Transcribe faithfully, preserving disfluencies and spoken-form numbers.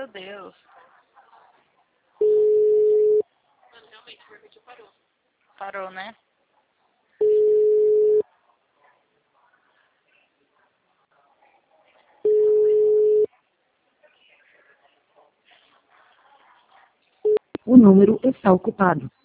Meu Deus. Mano, realmente, o Mercantil parou. Parou, né? O número está ocupado.